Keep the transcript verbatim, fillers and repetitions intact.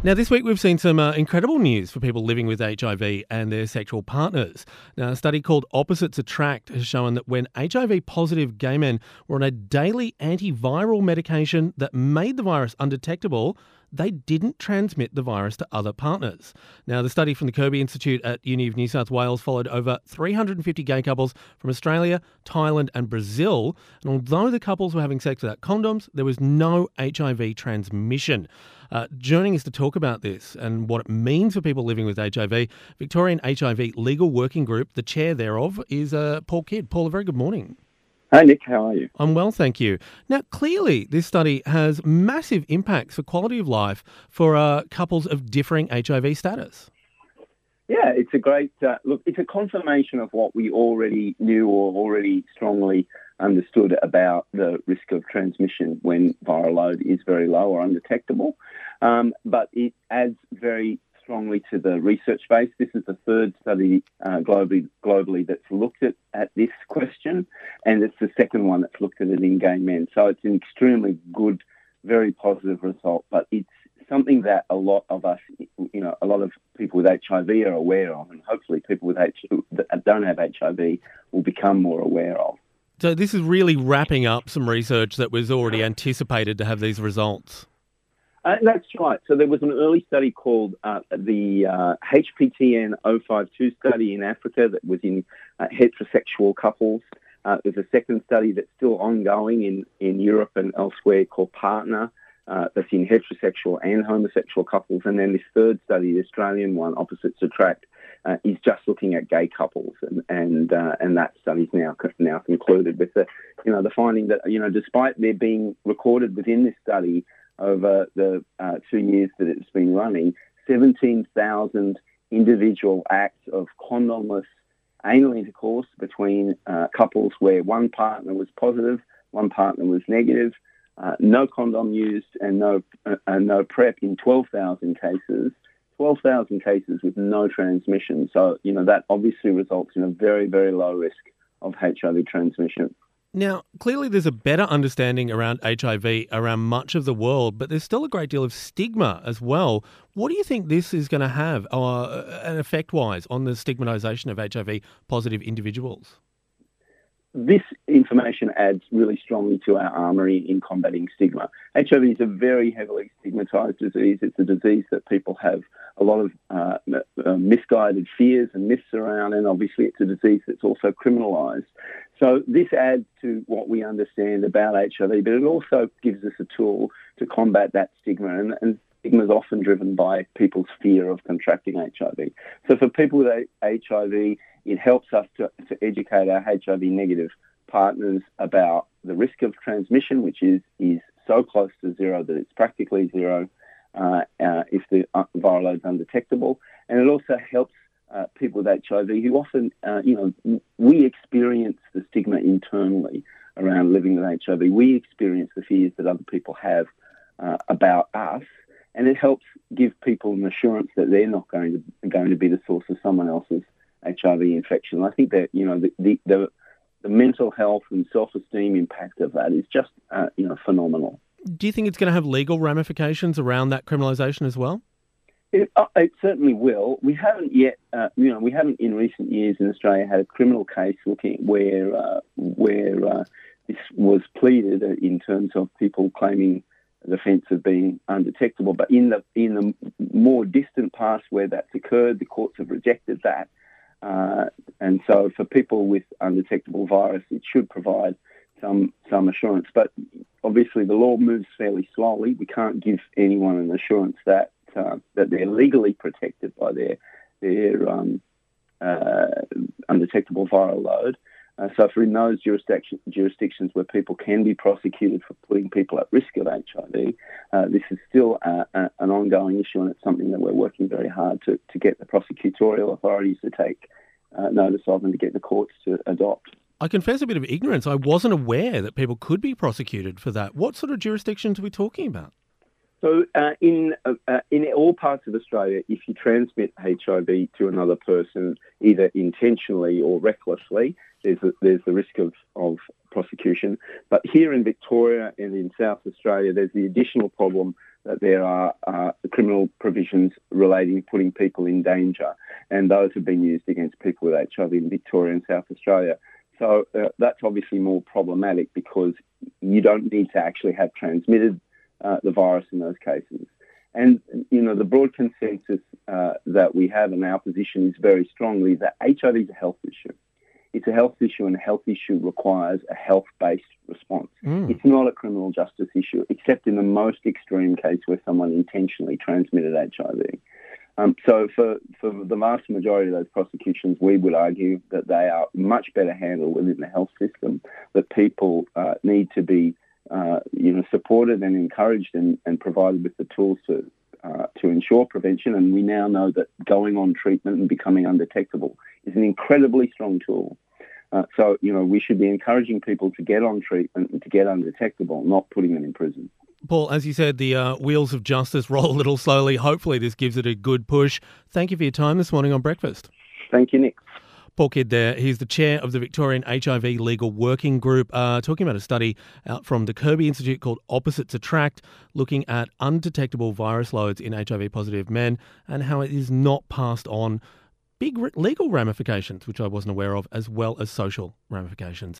Now, this week we've seen some uh, incredible news for people living with H I V and their sexual partners. Now, a study called Opposites Attract has shown that when H I V-positive gay men were on a daily antiviral medication that made the virus undetectable, they didn't transmit the virus to other partners. Now, the study from the Kirby Institute at Uni of New South Wales followed over three hundred fifty gay couples from Australia, Thailand and Brazil. And although the couples were having sex without condoms, there was no H I V transmission. Uh, joining us to talk about this and what it means for people living with H I V, Victorian H I V Legal Working Group, the chair thereof is uh, Paul Kidd. Paul, a very good morning. Hi, Nick. How are you? I'm well, thank you. Now, clearly, this study has massive impacts for quality of life for uh, couples of differing H I V status. Yeah, it's a great uh, look. It's a confirmation of what we already knew or already strongly understood about the risk of transmission when viral load is very low or undetectable. Um, but it adds very strongly to the research base. This is the third study uh, globally, globally that's looked at, at this question, and it's the second one that's looked at it in gay men. So it's an extremely good, very positive result, but it's something that a lot of us, you know, a lot of people with H I V are aware of, and hopefully people with H- that don't have H I V will become more aware of. So this is really wrapping up some research that was already anticipated to have these results. Uh, that's right. So there was an early study called uh, the uh, H P T N zero five two study in Africa that was in uh, heterosexual couples. Uh, there's a second study that's still ongoing in, in Europe and elsewhere called Partner, uh, that's in heterosexual and homosexual couples. And then this third study, the Australian one, Opposites Attract, uh, is just looking at gay couples. And and, uh, and that study's now now concluded with the, you know, the finding that, you know, despite there being recorded within this study over the uh, two years that it's been running, seventeen thousand individual acts of condomless anal intercourse between uh, couples where one partner was positive, one partner was negative, uh, no condom used and no uh, uh, no PrEP in twelve thousand cases, twelve thousand cases with no transmission. So, you know, that obviously results in a very, very low risk of H I V transmission. Now, clearly there's a better understanding around H I V around much of the world, but there's still a great deal of stigma as well. What do you think this is going to have uh, an effect-wise on the stigmatisation of H I V-positive individuals? This information adds really strongly to our armoury in combating stigma. H I V is a very heavily stigmatised disease. It's a disease that people have a lot of uh, uh, misguided fears and myths around, and obviously it's a disease that's also criminalised. So this adds to what we understand about H I V, but it also gives us a tool to combat that stigma, and, and stigma is often driven by people's fear of contracting H I V. So for people with H I V, it helps us to, to educate our H I V negative partners about the risk of transmission, which is, is so close to zero that it's practically zero uh, uh, if the viral load is undetectable. And it also helps uh, people with H I V who often, uh, you know, we experience the stigma internally around living with H I V. We experience the fears that other people have uh, about us. And it helps give people an assurance that they're not going to going to be the source of someone else's H I V infection. I think that, you know, the the, the, the mental health and self-esteem impact of that is just, uh, you know, phenomenal. Do you think it's going to have legal ramifications around that criminalisation as well? It, uh, it certainly will. We haven't yet, uh, you know, we haven't in recent years in Australia had a criminal case looking where uh, where uh, this was pleaded in terms of people claiming the offence of being undetectable. But in the in the more distant past where that's occurred, the courts have rejected that. Uh, and so for people with undetectable virus, it should provide some some assurance. But obviously the law moves fairly slowly. We can't give anyone an assurance that uh, that they're legally protected by their their um, uh, undetectable viral load. Uh, so for in those jurisdiction, jurisdictions where people can be prosecuted for putting people at risk of H I V, uh, this is still a, a, an ongoing issue, and it's something that we're working very hard to, to get the prosecutorial authorities to take uh, notice of and to get the courts to adopt. I confess a bit of ignorance. I wasn't aware that people could be prosecuted for that. What sort of jurisdictions are we talking about? So uh, in uh, uh, in all parts of Australia, if you transmit H I V to another person, either intentionally or recklessly, there's a, there's the risk of, of prosecution. But here in Victoria and in South Australia, there's the additional problem that there are uh, criminal provisions relating to putting people in danger, and those have been used against people with H I V in Victoria and South Australia. So uh, that's obviously more problematic because you don't need to actually have transmitted uh, the virus in those cases. And, you know, the broad consensus uh, that we have in our position is very strongly that H I V is a health issue. It's a health issue, and a health issue requires a health-based response. Mm. It's not a criminal justice issue, except in the most extreme case where someone intentionally transmitted H I V. Um, so for, for the vast majority of those prosecutions, we would argue that they are much better handled within the health system, that people uh, need to be uh, you know, supported and encouraged and, and provided with the tools to uh, to ensure prevention. And we now know that going on treatment and becoming undetectable is an incredibly strong tool. Uh, so, you know, we should be encouraging people to get on treatment and to get undetectable, not putting them in prison. Paul, as you said, the uh, wheels of justice roll a little slowly. Hopefully this gives it a good push. Thank you for your time this morning on Breakfast. Thank you, Nick. Paul Kidd there. He's the chair of the Victorian H I V Legal Working Group, uh, talking about a study out from the Kirby Institute called Opposites Attract, looking at undetectable virus loads in H I V-positive men and how it is not passed on. Big legal ramifications, which I wasn't aware of, as well as social ramifications.